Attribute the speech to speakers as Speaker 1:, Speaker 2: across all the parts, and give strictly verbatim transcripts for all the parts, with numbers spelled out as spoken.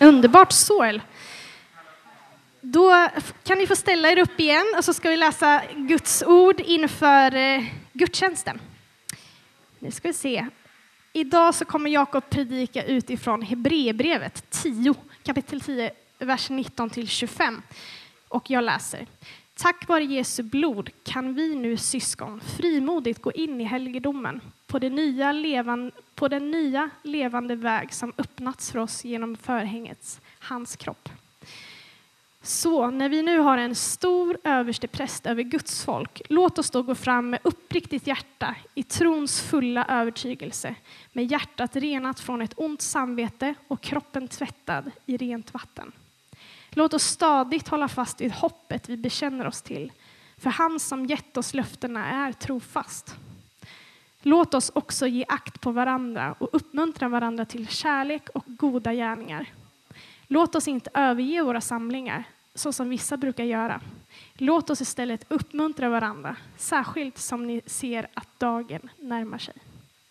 Speaker 1: Underbart, Soel. Då kan ni få ställa er upp igen och så ska vi läsa Guds ord inför eh, gudstjänsten. Nu ska vi se. Idag så kommer Jakob predika utifrån Hebreerbrevet tio, kapitel tio, vers nitton till tjugofem. Och jag läser. Tack vare Jesu blod kan vi nu syskon frimodigt gå in i helgedomen på, det nya levan, på den nya levande väg som öppnats för oss genom förhängets, hans kropp. Så när vi nu har en stor överstepräst över Guds folk, låt oss då gå fram med uppriktigt hjärta i trons fulla övertygelse, med hjärtat renat från ett ont samvete och kroppen tvättad i rent vatten. Låt oss stadigt hålla fast vid hoppet vi bekänner oss till, för han som gett oss löftena är trofast. Låt oss också ge akt på varandra och uppmuntra varandra till kärlek och goda gärningar. Låt oss inte överge våra samlingar, så som vissa brukar göra. Låt oss istället uppmuntra varandra, särskilt som ni ser att dagen närmar sig.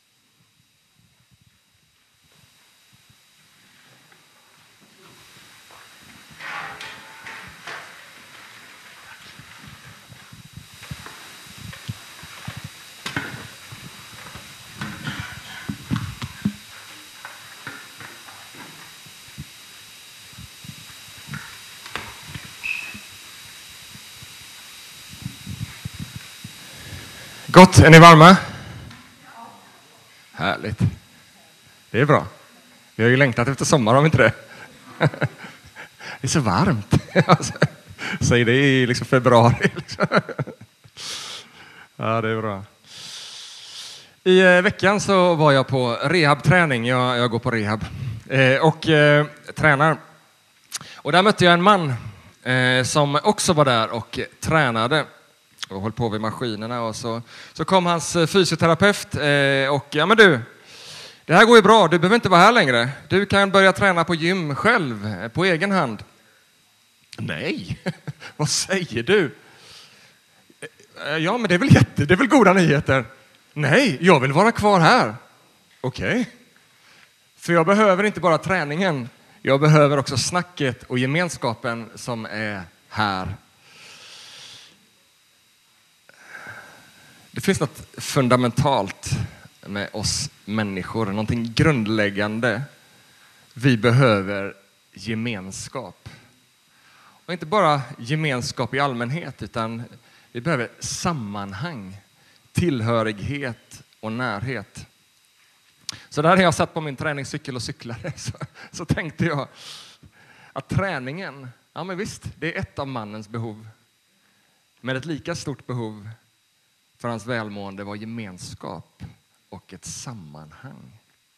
Speaker 2: Gott, är ni varma? Härligt. Det är bra. Vi har ju längtat efter sommar, om inte det. Det är så varmt. Säg det i liksom februari. Ja, det är bra. I veckan så var jag på rehabträning. Jag, jag går på rehab. Eh, och eh, tränar. Och där mötte jag en man eh, som också var där och tränade. Och höll på vid maskinerna och så, så kom hans fysioterapeut eh, och ja men du, det här går ju bra, du behöver inte vara här längre. Du kan börja träna på gym själv, på egen hand. Nej, vad säger du? Ja men det är väl jätte, det är väl goda nyheter. Nej, jag vill vara kvar här. Okej. Okay. För jag behöver inte bara träningen, jag behöver också snacket och gemenskapen som är här. Det finns något fundamentalt med oss människor, någonting grundläggande. Vi behöver gemenskap. Och inte bara gemenskap i allmänhet, utan vi behöver sammanhang, tillhörighet och närhet. Så där har jag satt på min träningscykel och cyklade, så, så tänkte jag att träningen, ja men visst, det är ett av mannens behov. Men ett lika stort behov för hans välmående var gemenskap och ett sammanhang.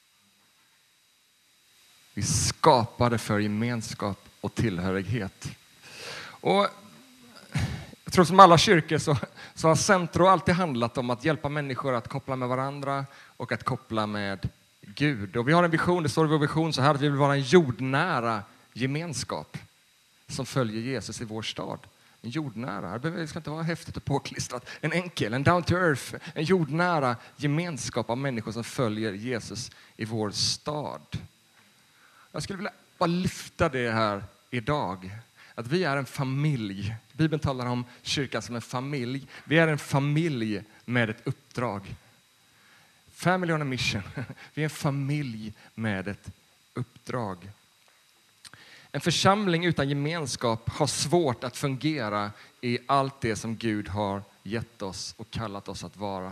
Speaker 2: Vi skapade för gemenskap och tillhörighet. Och jag tror som alla kyrkor så, så har Centro alltid handlat om att hjälpa människor att koppla med varandra och att koppla med Gud. Och vi har en vision, det står i vår vision så här, att vi vill vara en jordnära gemenskap som följer Jesus i vår stad. En jordnära, det ska inte vara häftigt och påklistrat. En enkel, en down to earth, en jordnära gemenskap av människor som följer Jesus i vår stad. Jag skulle vilja bara lyfta det här idag. Att vi är en familj. Bibeln talar om kyrkan som en familj. Vi är en familj med ett uppdrag. Family on a mission. Vi är en familj med ett uppdrag. En församling utan gemenskap har svårt att fungera i allt det som Gud har gett oss och kallat oss att vara.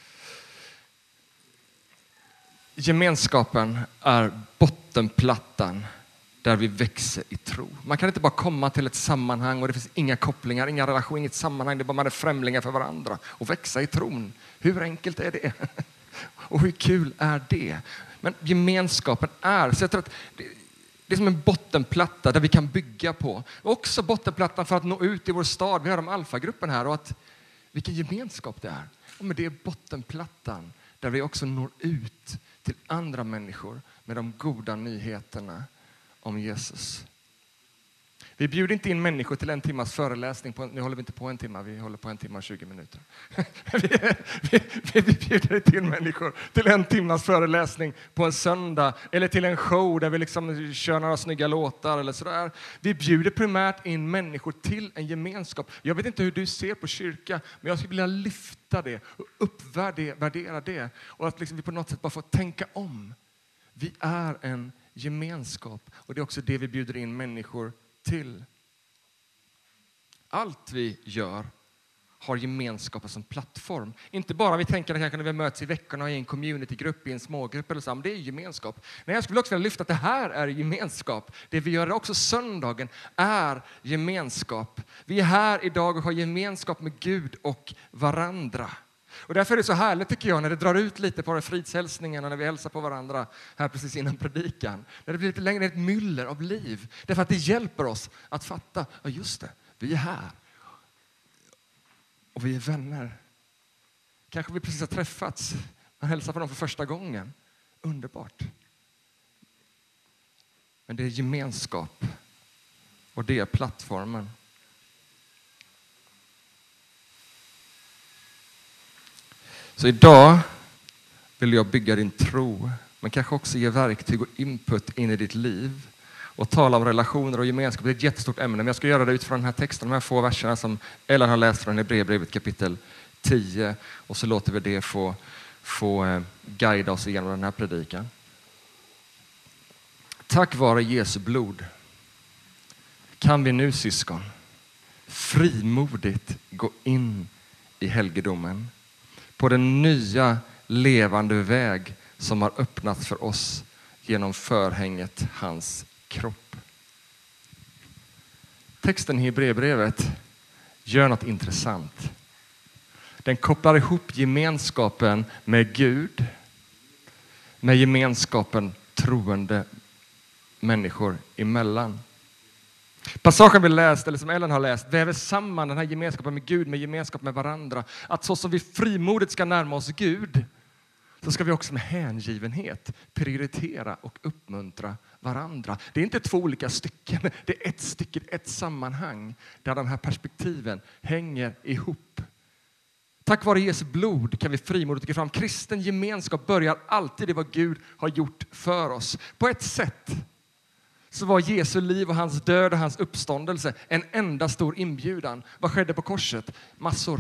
Speaker 2: Gemenskapen är bottenplattan där vi växer i tro. Man kan inte bara komma till ett sammanhang och det finns inga kopplingar, inga relationer, inget sammanhang. Det är bara man är främlingar för varandra och växa i tron. Hur enkelt är det? Och hur kul är det? Men gemenskapen är, så jag tror att det, det är som en bottenplatta där vi kan bygga på. Och också bottenplattan för att nå ut i vår stad. Vi har de alfagruppen här och att vilken gemenskap det är. Och men det är bottenplattan där vi också når ut till andra människor med de goda nyheterna om Jesus. Vi bjuder inte in människor till en timmas föreläsning. På, nu håller vi inte på en timme, vi håller på en timme och tjugo minuter. vi, vi, vi bjuder inte in människor till en timmas föreläsning på en söndag. Eller till en show där vi liksom kör några snygga låtar eller sådär. Vi bjuder primärt in människor till en gemenskap. Jag vet inte hur du ser på kyrka, men jag skulle vilja lyfta det och uppvärdera det. Och att liksom vi på något sätt bara får tänka om. Vi är en gemenskap och det är också det vi bjuder in människor till. Allt vi gör har gemenskapen som plattform. Inte bara vi tänker att kanske när vi möts i veckorna i en communitygrupp, i en smågrupp eller så, men det är gemenskap. Nej, jag skulle också vilja lyfta att det här är gemenskap. Det vi gör också söndagen är gemenskap. Vi är här idag och har gemenskap med Gud och varandra. Och därför är det så härligt tycker jag när det drar ut lite på fridshälsningen och när vi hälsar på varandra här precis innan predikan. När det blir lite längre ett myller av liv. Därför att det hjälper oss att fatta, ja just det, vi är här. Och vi är vänner. Kanske vi precis har träffats. Man hälsar på dem för första gången. Underbart. Men det är gemenskap. Och det är plattformen. Så idag vill jag bygga din tro, men kanske också ge verktyg och input in i ditt liv och tala om relationer och gemenskap. Det är ett jättestort ämne, men jag ska göra det utifrån den här texten, de här få verserna som Ellen har läst från Hebreerbrevet kapitel tio, och så låter vi det få, få guida oss igenom den här predikan. Tack vare Jesu blod kan vi nu, syskon, frimodigt gå in i helgedomen på den nya levande väg som har öppnats för oss genom förhänget hans kropp. Texten i Hebreerbrevet gör något intressant. Den kopplar ihop gemenskapen med Gud med gemenskapen troende människor emellan. Passagen vi läst, eller som Ellen har läst, väver samman den här gemenskapen med Gud med gemenskap med varandra. Att så som vi frimodigt ska närma oss Gud, så ska vi också med hängivenhet prioritera och uppmuntra varandra. Det är inte två olika stycken, det är ett stycke, ett sammanhang där de här perspektiven hänger ihop. Tack vare Jesu blod kan vi frimodigt gå fram. Kristen gemenskap börjar alltid i vad Gud har gjort för oss. På ett sätt så var Jesu liv och hans död och hans uppståndelse en enda stor inbjudan. Vad skedde på korset? Massor.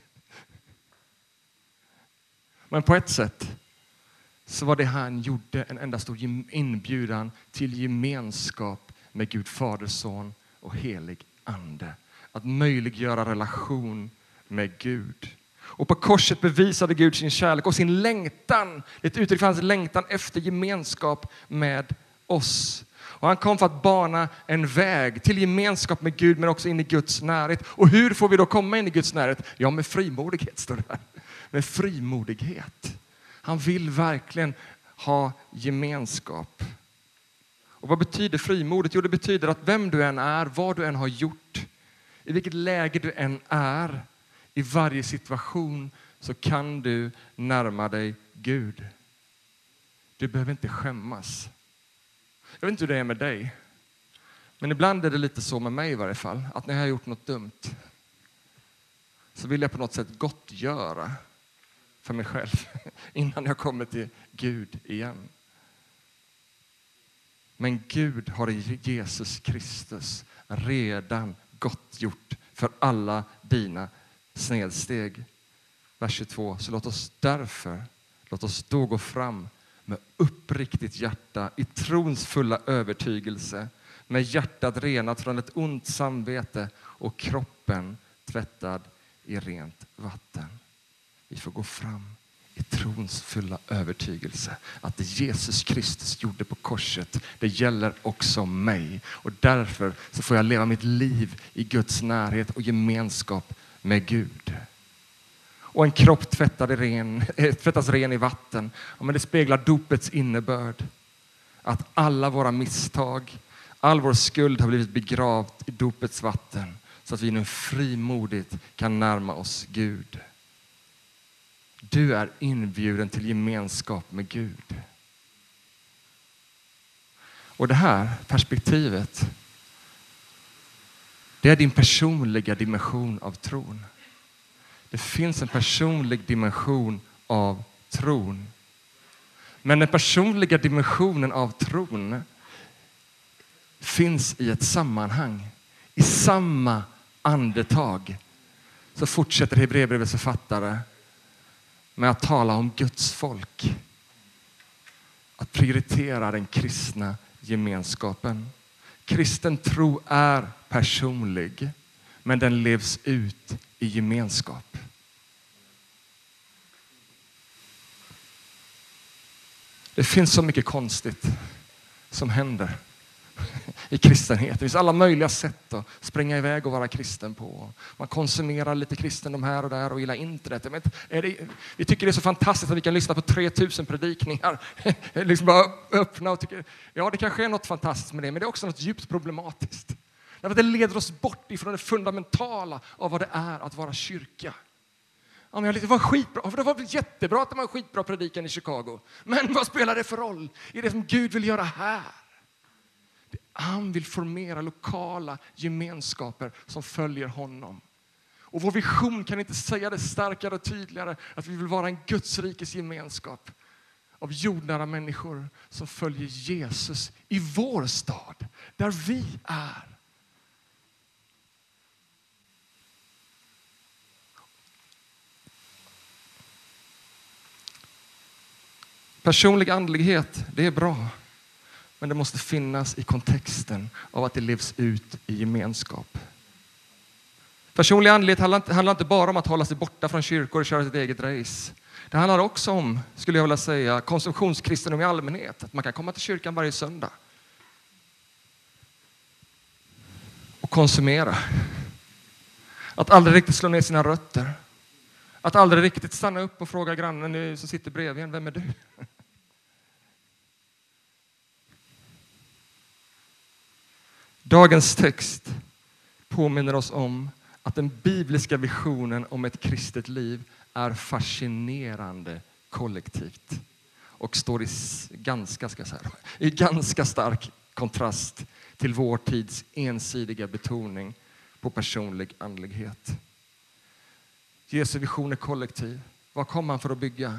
Speaker 2: Men på ett sätt så var det han gjorde en enda stor inbjudan till gemenskap med Gud Fader, Son och helig ande. Att möjliggöra relation med Gud. Och på korset bevisade Gud sin kärlek och sin längtan. Ett uttryck för hans längtan efter gemenskap med oss. Och han kom för att bana en väg till gemenskap med Gud, men också in i Guds närhet. Och hur får vi då komma in i Guds närhet? Ja, med frimodighet står det här. Med frimodighet. Han vill verkligen ha gemenskap. Och vad betyder frimodigt? Jo, det betyder att vem du än är, vad du än har gjort, i vilket läge du än är, i varje situation så kan du närma dig Gud. Du behöver inte skämmas. Jag vet inte hur det är med dig. Men ibland är det lite så med mig i varje fall. Att när jag har gjort något dumt så vill jag på något sätt gottgöra för mig själv innan jag kommer till Gud igen. Men Gud har i Jesus Kristus redan gottgjort för alla dina snedsteg. Vers tjugotvå. Så låt oss därför, låt oss då gå fram med uppriktigt hjärta, i trons fulla övertygelse, med hjärtat renat från ett ont samvete och kroppen tvättad i rent vatten. Vi får gå fram i trons fulla övertygelse att det Jesus Kristus gjorde på korset, det gäller också mig. Och därför så får jag leva mitt liv i Guds närhet och gemenskap med Gud. Och en kropp tvättad i ren, tvättas ren i vatten. Och men det speglar dopets innebörd. Att alla våra misstag, all vår skuld har blivit begravd i dopets vatten. Så att vi nu frimodigt kan närma oss Gud. Du är inbjuden till gemenskap med Gud. Och det här perspektivet, Det är din personliga dimension av tron. Det finns en personlig dimension av tron. Men den personliga dimensionen av tron finns i ett sammanhang. I samma andetag så fortsätter Hebreerbrevets författare med att tala om Guds folk. Att prioritera den kristna gemenskapen. Kristen tro är personlig, men den levs ut i gemenskap. Det finns så mycket konstigt som händer i kristenhet. Det finns alla möjliga sätt att springa iväg och vara kristen på. Man konsumerar lite kristendom här och där och gillar internet. Men är det, vi tycker det är så fantastiskt att vi kan lyssna på tre tusen predikningar. liksom bara öppna och tycker, ja, det kanske är något fantastiskt med det, men det är också något djupt problematiskt. Därför att det leder oss bort ifrån det fundamentala av vad det är att vara kyrka. Ja, men det var skitbra, för det var jättebra att det var en skitbra predikan i Chicago. Men vad spelar det för roll i det som Gud vill göra här? Han vill formera lokala gemenskaper som följer honom. Och vår vision kan inte säga det starkare och tydligare att vi vill vara en Guds rikes gemenskap av jordnära människor som följer Jesus i vår stad, där vi är. Personlig andlighet, det är bra. Men det måste finnas i kontexten av att det levs ut i gemenskap. Personlig andlighet handlar inte, handlar inte bara om att hålla sig borta från kyrkor och köra sitt eget race. Det handlar också om, skulle jag vilja säga, konsumtionskristendom i allmänhet. Att man kan komma till kyrkan varje söndag. Och konsumera. Att aldrig riktigt slå ner sina rötter. Att aldrig riktigt stanna upp och fråga grannen som sitter bredvid en, vem är du? Dagens text påminner oss om att den bibliska visionen om ett kristet liv är fascinerande kollektivt och står i ganska, ska jag säga, i ganska stark kontrast till vår tids ensidiga betoning på personlig andlighet. Jesu vision är kollektiv. Vad kom han för att bygga?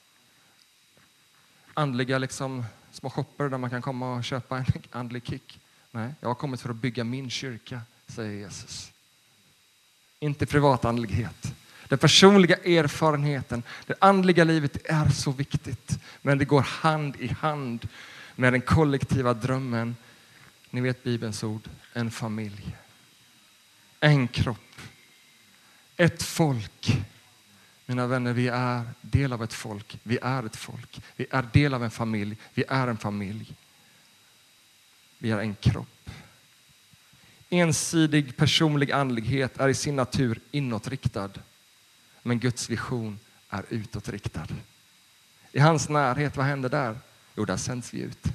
Speaker 2: Andliga liksom, små shopper där man kan komma och köpa en andlig kick. Nej, jag har kommit för att bygga min kyrka, säger Jesus. Inte privatandlighet. Den personliga erfarenheten, det andliga livet är så viktigt. Men det går hand i hand med den kollektiva drömmen. Ni vet Bibelns ord, en familj. En kropp. Ett folk. Mina vänner, vi är del av ett folk. Vi är ett folk. Vi är del av en familj. Vi är en familj. Vi är en kropp. Ensidig personlig andlighet är i sin natur inåtriktad. Men Guds vision är utåtriktad. I hans närhet, vad händer där? Jo, där sänds vi ut.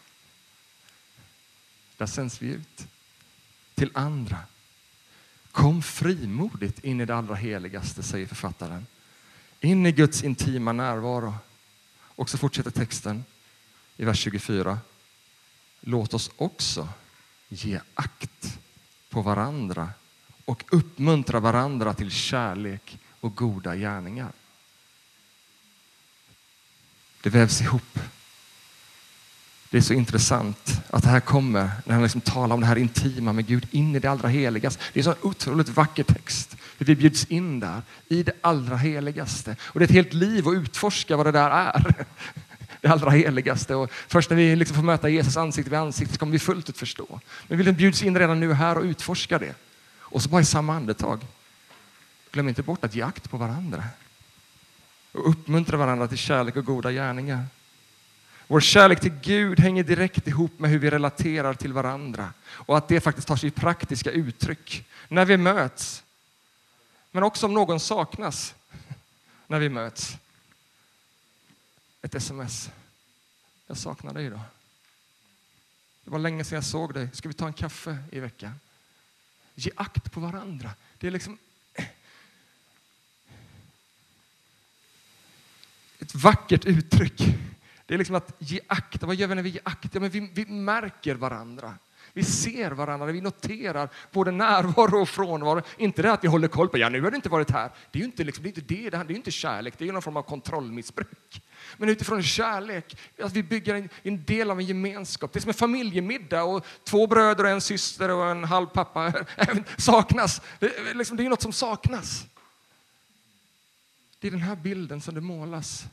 Speaker 2: Där sänds vi ut. Till andra. Kom frimodigt in i det allra heligaste, säger författaren. In i Guds intima närvaro. Och så fortsätter texten i vers tjugofyra. Låt oss också ge akt på varandra och uppmuntra varandra till kärlek och goda gärningar. Det vävs ihop. Det är så intressant att det här kommer när han liksom talar om det här intima med Gud in i det allra heligaste. Det är så en otroligt vacker text. Hur vi bjuds in där i det allra heligaste. Och det är ett helt liv att utforska vad det där är. Det allra heligaste. Och först när vi liksom får möta Jesus ansikte vid ansikte så kommer vi fullt ut förstå. Men vi vill bjuds in redan nu här och utforska det. Och så bara i samma andetag. Glöm inte bort att ge akt på varandra. Och uppmuntra varandra till kärlek och goda gärningar. Vår kärlek till Gud hänger direkt ihop med hur vi relaterar till varandra. Och att det faktiskt tar sig praktiska uttryck när vi möts. Men också om någon saknas när vi möts. Ett sms. Jag saknar dig idag. Det var länge sedan jag såg dig. Ska vi ta en kaffe i veckan? Ge akt på varandra. Det är liksom ett vackert uttryck. Det är liksom att ge akt. Vad gör vi när vi ger akt? Ja, men vi, vi märker varandra. Vi ser varandra, vi noterar både närvaro och frånvaro. Inte det att vi håller koll på, ja nu har det inte varit här. Det är ju inte, liksom, det är inte det, det är ju inte kärlek, det är ju någon form av kontrollmissbruk. Men utifrån kärlek, att vi bygger en, en del av en gemenskap. Det är som en familjemiddag och två bröder och en syster och en halv pappa saknas. Det, liksom, det är något som saknas. Det är den här bilden som det målas.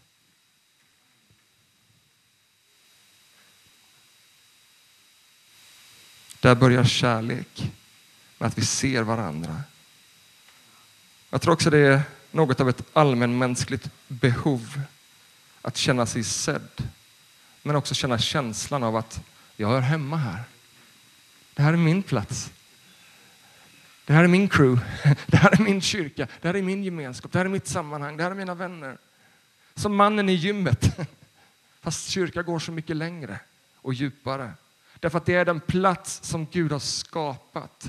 Speaker 2: Där börjar kärlek med att vi ser varandra. Jag tror också det är något av ett allmänmänskligt behov att känna sig sedd. Men också känna känslan av att jag hör hemma här. Det här är min plats. Det här är min crew. Det här är min kyrka. Det här är min gemenskap. Det här är mitt sammanhang. Det här är mina vänner. Som mannen i gymmet. Fast kyrka går så mycket längre och djupare. Därför att det är den plats som Gud har skapat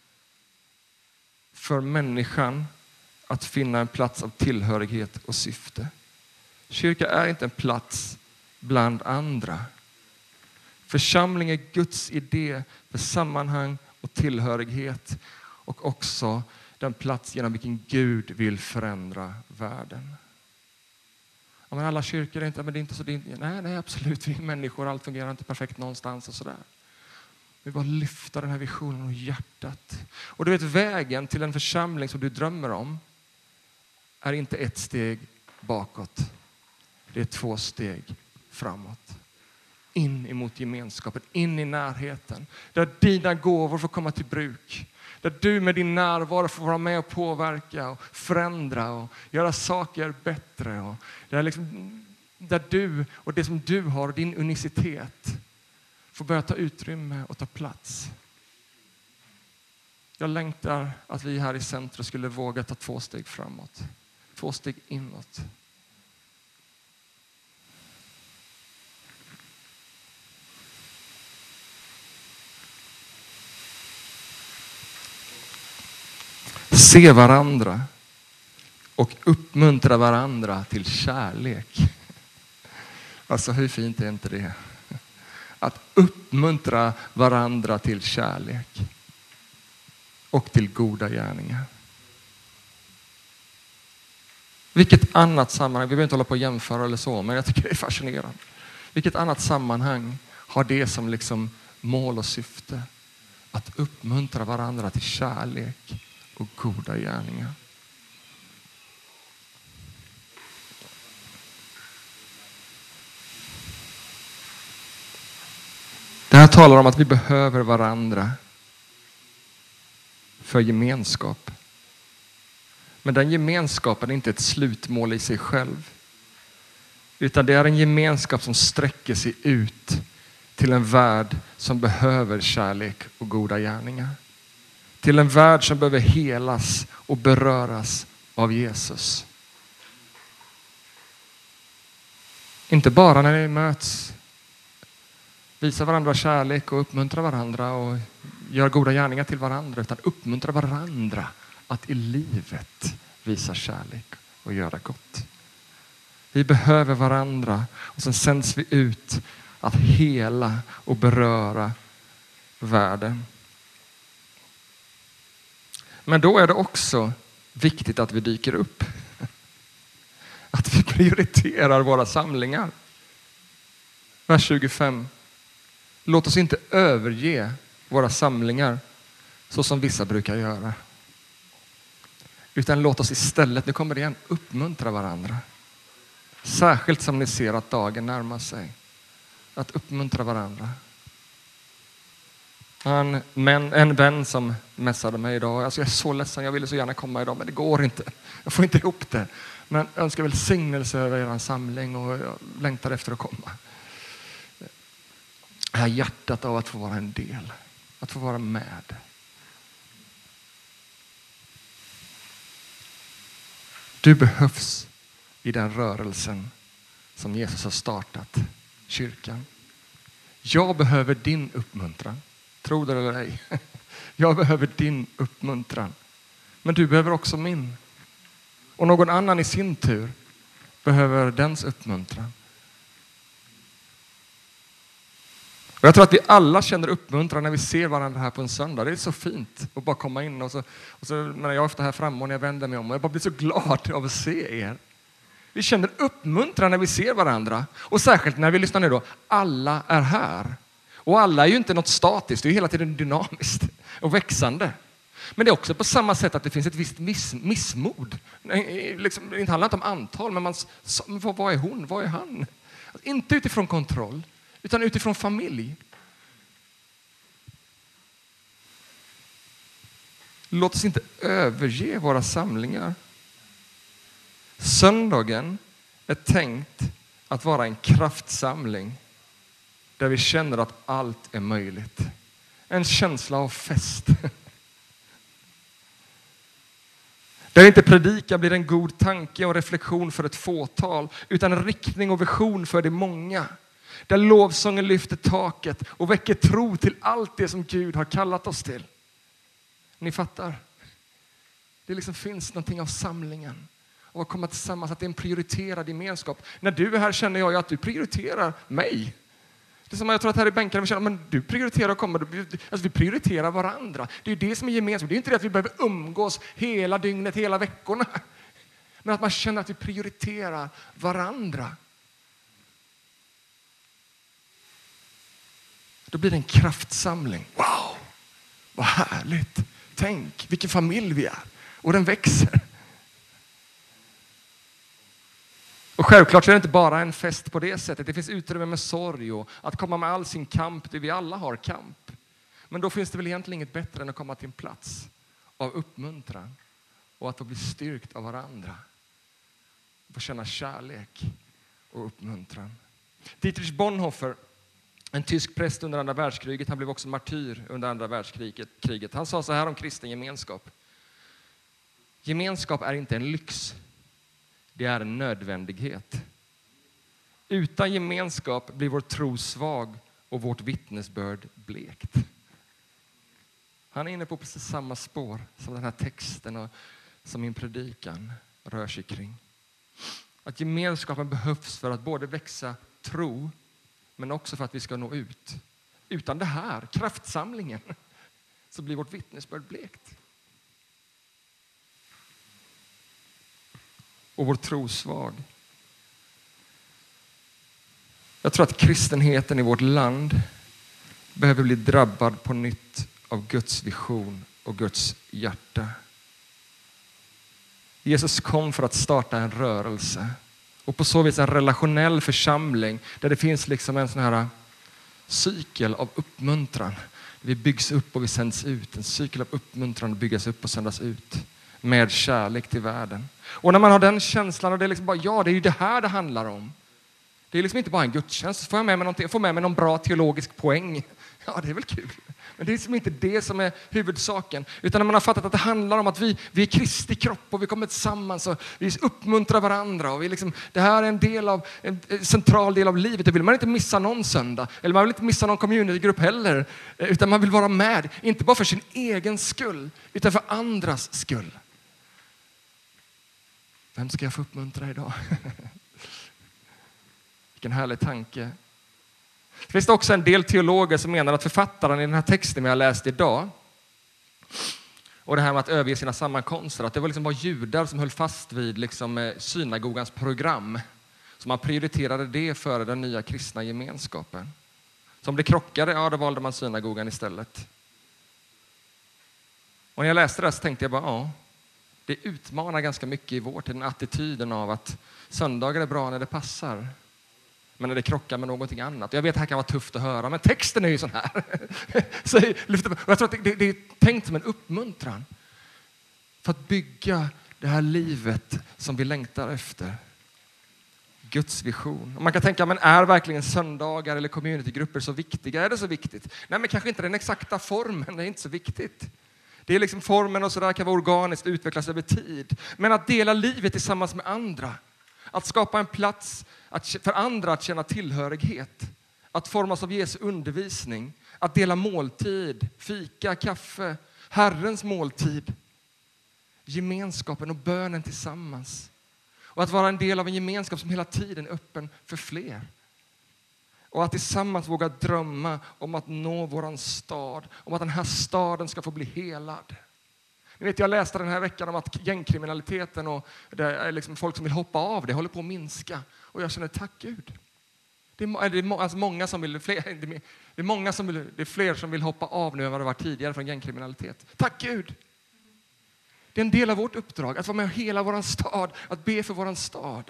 Speaker 2: för människan att finna en plats av tillhörighet och syfte. Kyrka är inte en plats bland andra. Församling är Guds idé för sammanhang och tillhörighet och också den plats genom vilken Gud vill förändra världen. Ja, men alla kyrkor är inte, men det är inte så. Det är inte, nej, nej, absolut. Vi är människor, allt fungerar inte perfekt någonstans och sådär. Vi bara lyfta den här visionen och hjärtat. Och du vet, vägen till en församling som du drömmer om är inte ett steg bakåt. Det är två steg framåt. In emot gemenskapen, in i närheten. Där dina gåvor får komma till bruk. Där du med din närvaro får vara med och påverka och förändra och göra saker bättre. Och där, liksom, där du och det som du har, din unicitet, får börja ta utrymme och ta plats. Jag längtar att vi här i centrum skulle våga ta två steg framåt. Två steg inåt. Se varandra och uppmuntra varandra till kärlek. Alltså hur fint är inte det? Att uppmuntra varandra till kärlek och till goda gärningar. Vilket annat sammanhang, vi behöver inte hålla på att jämföra eller så, men jag tycker det är fascinerande. Vilket annat sammanhang har det som liksom mål och syfte? Att uppmuntra varandra till kärlek och goda gärningar. Det här talar om att vi behöver varandra för gemenskap. Men den gemenskapen är inte ett slutmål i sig själv. Utan det är en gemenskap som sträcker sig ut till en värld som behöver kärlek och goda gärningar. Till en värld som behöver helas och beröras av Jesus. Inte bara när vi möts, visa varandra kärlek och uppmuntra varandra och gör goda gärningar till varandra, utan uppmuntra varandra att i livet visa kärlek och göra gott. Vi behöver varandra och sen sänds vi ut att hela och beröra världen. Men då är det också viktigt att vi dyker upp. Att vi prioriterar våra samlingar. Vers tjugofem. Låt oss inte överge våra samlingar så som vissa brukar göra. Utan låt oss istället, nu kommer det igen, uppmuntra varandra. Särskilt som ni ser att dagen närmar sig. Att uppmuntra varandra. En, men, en vän som mässade mig idag. Alltså jag är så ledsen, jag ville så gärna komma idag, men det går inte. Jag får inte ihop det. Men jag önskar välsignelse över er samling och jag längtar efter att komma. Det här hjärtat av att få vara en del. Att få vara med. Du behövs i den rörelsen som Jesus har startat, kyrkan. Jag behöver din uppmuntran. Tro det eller ej. Jag behöver din uppmuntran. Men du behöver också min. Och någon annan i sin tur behöver dens uppmuntran. Och jag tror att vi alla känner uppmuntran när vi ser varandra här på en söndag. Det är så fint att bara komma in och så, och så när jag är ofta här framme och när jag vänder mig om och jag bara blir så glad av att se er. Vi känner uppmuntran när vi ser varandra. Och särskilt när vi lyssnar nu då. Alla är här. Och alla är ju inte något statiskt. Det är hela tiden dynamiskt och växande. Men det är också på samma sätt att det finns ett visst miss, missmod. Liksom, det handlar inte om antal, men man, vad är hon? Vad är han? Alltså, inte utifrån kontroll, utan utifrån familj. Låt oss inte överge våra samlingar. Söndagen är tänkt att vara en kraftsamling där vi känner att allt är möjligt. En känsla av fest. Där inte predika blir en god tanke och reflektion för ett fåtal, utan en riktning och vision för de många. Där lovsången lyfter taket och väcker tro till allt det som Gud har kallat oss till. Ni fattar? Det liksom finns någonting av samlingen. Och att komma tillsammans, att det är en prioriterad gemenskap. När du är här känner jag ju att du prioriterar mig. Det är som jag tror att här i bänken vi känner, men du prioriterar och kommer. Alltså vi prioriterar varandra. Det är ju det som är gemenskap. Det är inte det att vi behöver umgås hela dygnet, hela veckorna. Men att man känner att vi prioriterar varandra. Då blir det en kraftsamling. Wow, vad härligt. Tänk vilken familj vi är. Och den växer. Och självklart är det inte bara en fest på det sättet. Det finns utrymme med sorg och att komma med all sin kamp. Det vi alla har kamp. Men då finns det väl egentligen inget bättre än att komma till en plats av uppmuntran. Och att få bli styrkt av varandra. Få känna kärlek och uppmuntran. Dietrich Bonhoeffer, en tysk präst under andra världskriget. Han blev också martyr under andra världskriget. Han sa så här om kristen gemenskap. Gemenskap är inte en lyx. Det är en nödvändighet. Utan gemenskap blir vår tro svag och vårt vittnesbörd blekt. Han är inne på precis samma spår som den här texten och som min predikan rör sig kring. Att gemenskapen behövs för att både växa tro men också för att vi ska nå ut. Utan det här, kraftsamlingen, så blir vårt vittnesbörd blekt. Och vår tro svag. Jag tror att kristenheten i vårt land behöver bli drabbad på nytt av Guds vision och Guds hjärta. Jesus kom för att starta en rörelse. Och på så vis en relationell församling där det finns liksom en sån här cykel av uppmuntran. Vi byggs upp och vi sänds ut. En cykel av uppmuntran byggas upp och sändas ut. Med kärlek till världen. Och när man har den känslan och det är liksom bara, ja det är ju det här det handlar om. Det är liksom inte bara en gudstjänst. Får jag med mig någonting, får med mig någon bra teologisk poäng? Ja, det är väl kul. Men det är liksom inte det som är huvudsaken. Utan när man har fattat att det handlar om att vi, vi är Kristi kropp och vi kommer tillsammans och vi uppmuntrar varandra. Och vi liksom, det här är en, del av, en central del av livet. Det vill man inte missa någon söndag. Eller man vill inte missa någon communitygrupp heller. Utan man vill vara med. Inte bara för sin egen skull, utan för andras skull. Vem ska jag få uppmuntra idag? Vilken härlig tanke. Det finns också en del teologer som menar att författaren i den här texten vi har läst idag och det här med att överge sina sammankomster, att det var liksom bara judar som höll fast vid liksom synagogans program. Så man prioriterade det före den nya kristna gemenskapen. Så om det krockade, ja då valde man synagogan istället. Och när jag läste det så tänkte jag bara, ja, det utmanar ganska mycket i vår tid, den attityden av att söndagar är bra när det passar. Men när det krockar med någonting annat. Jag vet att det här kan vara tufft att höra, men texten är ju sån här. Så jag tror att det, det är tänkt som en uppmuntran. För att bygga det här livet som vi längtar efter. Guds vision. Och man kan tänka, men är verkligen söndagar eller communitygrupper så viktiga? Är det så viktigt? Nej, men kanske inte den exakta formen, det är inte så viktigt. Det är liksom formen och sådär kan vara organiskt, utvecklas över tid. Men att dela livet tillsammans med andra. Att skapa en plats att, för andra att känna tillhörighet. Att formas av Jesu undervisning. Att dela måltid, fika, kaffe, Herrens måltid. Gemenskapen och bönen tillsammans. Och att vara en del av en gemenskap som hela tiden är öppen för fler. Och att tillsammans våga drömma om att nå våran stad. Om att den här staden ska få bli helad. Ni vet, jag läste den här veckan om att gängkriminaliteten och det är liksom folk som vill hoppa av det håller på att minska. Och jag känner, tack Gud. Det är, det är alltså många som vill, fler, det är många som vill, det är fler som vill hoppa av nu än vad det var tidigare från gängkriminalitet. Tack Gud. Det är en del av vårt uppdrag att vara med och hela våran stad, att be för våran stad.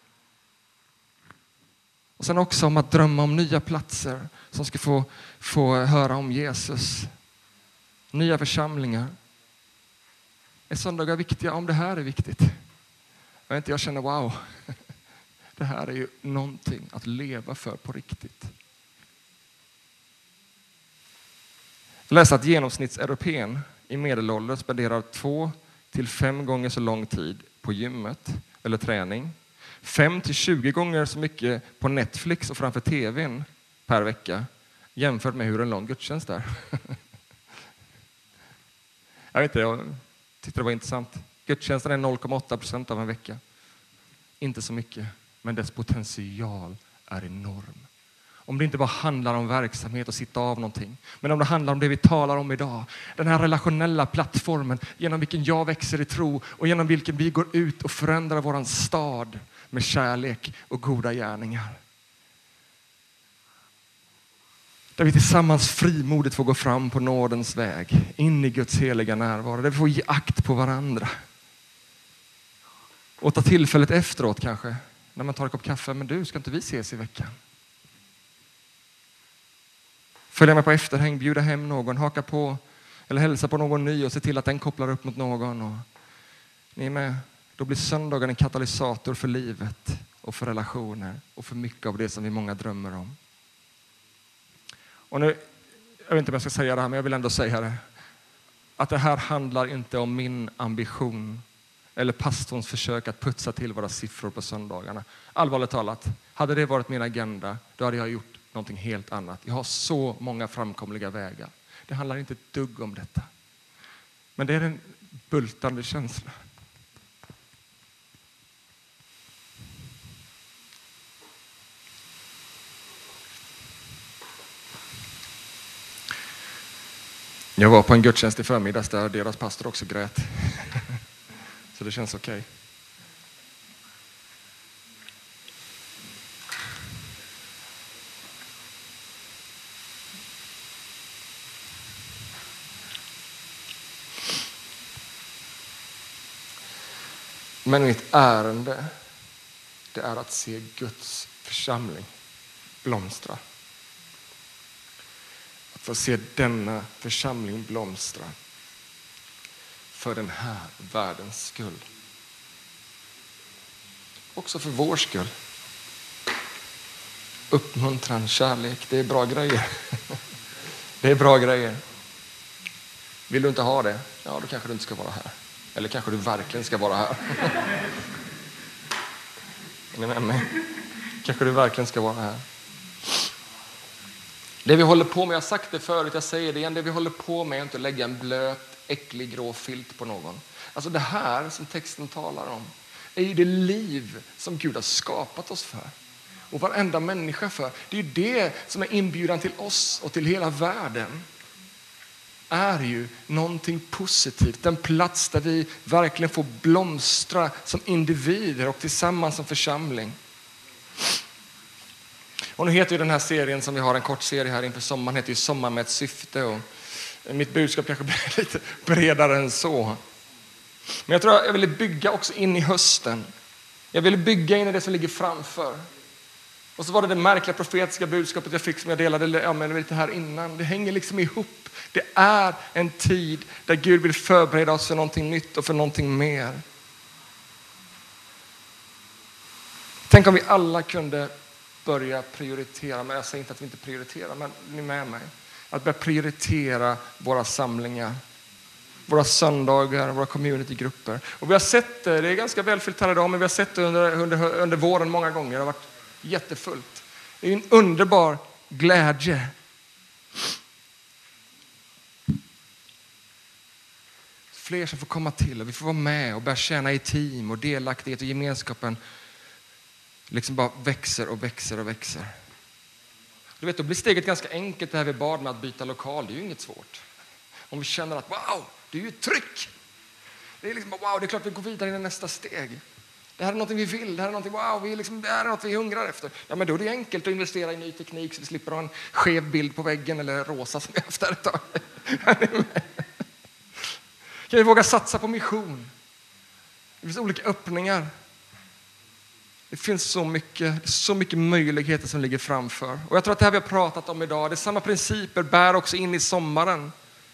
Speaker 2: Och sen också om att drömma om nya platser som ska få, få höra om Jesus. Nya församlingar. Är söndagar viktiga? Om det här är viktigt. Jag, inte, jag känner wow. Det här är ju någonting att leva för på riktigt. Jag läste att genomsnittseuropén i medelålder spenderar två till fem gånger så lång tid på gymmet eller träning. Fem till tjugo gånger så mycket på Netflix och framför tvn per vecka jämfört med hur en lång gudstjänst är. Jag vet inte, jag tyckte det var intressant. Gudstjänsten är noll komma åtta procent av en vecka. Inte så mycket, men dess potential är enorm. Om det inte bara handlar om verksamhet och sitta av någonting. Men om det handlar om det vi talar om idag. Den här relationella plattformen genom vilken jag växer i tro och genom vilken vi går ut och förändrar våran stad med kärlek och goda gärningar. Där vi tillsammans frimodigt får gå fram på nådens väg. In i Guds heliga närvaro. Där vi får ge akt på varandra. Och ta tillfället efteråt kanske. När man tar en kopp kaffe. Men du, ska inte vi ses i veckan? Följa med på efterhäng, bjuda hem någon, haka på eller hälsa på någon ny och se till att den kopplar upp mot någon. Och ni är med. Då blir söndagen en katalysator för livet och för relationer och för mycket av det som vi många drömmer om. Och nu, jag vet inte om jag ska säga det här, men jag vill ändå säga det. Att det här handlar inte om min ambition eller pastorns försök att putsa till våra siffror på söndagarna. Allvarligt talat, hade det varit min agenda, då hade jag gjort någonting helt annat. Jag har så många framkomliga vägar. Det handlar inte ett dugg om detta. Men det är en bultande känsla. Jag var på en gudstjänst i förmiddags där deras pastor också grät. Så det känns okej. Okay. Men mitt ärende, det är att se Guds församling blomstra. Att få se denna församling blomstra för den här världens skull. Också för vår skull. Uppmuntran, kärlek, det är bra grejer. Det är bra grejer. Vill du inte ha det? Ja, då kanske du inte ska vara här. Eller kanske du verkligen ska vara här. Är ni med mig? Kanske du verkligen ska vara här. Det vi håller på med, jag har sagt det förut, jag säger det igen. Det vi håller på med är inte att lägga en blöt, äcklig, grå filt på någon. Alltså det här som texten talar om är ju det liv som Gud har skapat oss för. Och varenda människa för. Det är ju det som är inbjudan till oss och till hela världen. Är ju någonting positivt. En plats där vi verkligen får blomstra som individer och tillsammans som församling. Och nu heter ju den här serien som vi har, en kort serie här inför sommaren, heter ju Sommar med ett syfte. Och mitt budskap kanske blir lite bredare än så. Men jag tror att jag ville bygga också in i hösten. Jag ville bygga in i det som ligger framför. Och så var det det märkliga profetiska budskapet jag fick som jag delade ja, men lite här innan. Det hänger liksom ihop. Det är en tid där Gud vill förbereda oss för någonting nytt och för någonting mer. Tänk om vi alla kunde börja prioritera, men jag säger inte att vi inte prioriterar, men ni är med mig. Att börja prioritera våra samlingar, våra söndagar, våra communitygrupper. Och vi har sett det, det är ganska välfyllt här idag, men vi har sett det under, under, under våren många gånger. Det har varit jättefullt. Det är en underbar glädje. Fler som får komma till och vi får vara med och börja tjäna i team och delaktighet och gemenskapen liksom bara växer och växer och växer. Du vet, då blir steget ganska enkelt det här vi bad med att byta lokal. Det är ju inget svårt. Om vi känner att wow, det är ju tryck. Det är liksom wow, det är klart vi går vidare i nästa steg. Det här är något vi vill, det här är något, wow, vi liksom, det här är något vi hungrar efter. Ja, men då är det enkelt att investera i ny teknik så vi slipper ha en skev bild på väggen eller rosa som jag efter ett tag. Kan vi våga satsa på mission? Det finns olika öppningar. Det finns så mycket, så mycket möjligheter som ligger framför. Och jag tror att det här vi har pratat om idag, det är samma principer bär också in i sommaren.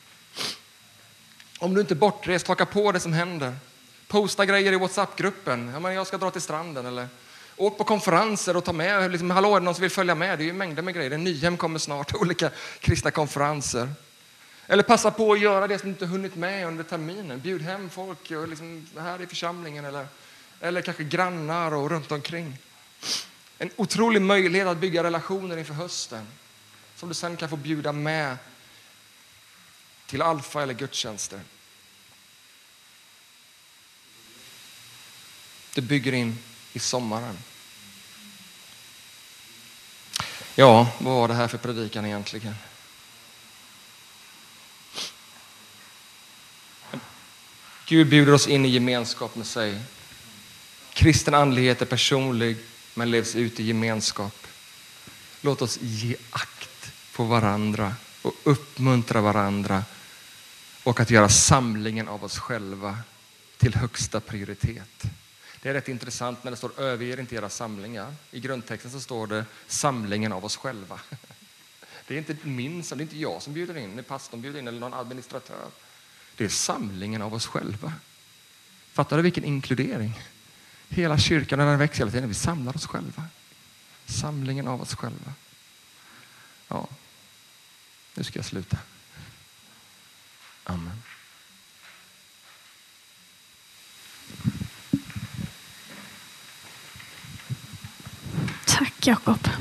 Speaker 2: Om du inte är bortrest, haka på det som händer. Posta grejer i WhatsApp-gruppen. Ja, men jag ska dra till stranden. Eller åk på konferenser och ta med. Liksom, hallå, är det någon som vill följa med? Det är ju mängder med grejer. Nyhem kommer snart. Olika kristna konferenser. Eller passa på att göra det som du inte hunnit med under terminen. Bjud hem folk och liksom, här i församlingen. Eller, eller kanske grannar och runt omkring. En otrolig möjlighet att bygga relationer inför hösten. Som du sen kan få bjuda med till alfa eller gudstjänster. Det bygger in i sommaren. Ja, vad var det här för predikan egentligen? Gud bjuder oss in i gemenskap med sig. Kristen andlighet är personlig men levs ut i gemenskap. Låt oss ge akt på varandra och uppmuntra varandra och att göra samlingen av oss själva till högsta prioritet. Det är rätt intressant när det står överger inte era samlingar. I grundtexten så står det samlingen av oss själva. Det är inte min, det är inte jag som bjuder in, det är pastorn bjuder in eller någon administratör. Det är samlingen av oss själva. Fattar du vilken inkludering? Hela kyrkan när den växer hela tiden, vi samlar oss själva. Samlingen av oss själva. Ja, nu ska jag sluta. Amen.
Speaker 1: Tack Jakob.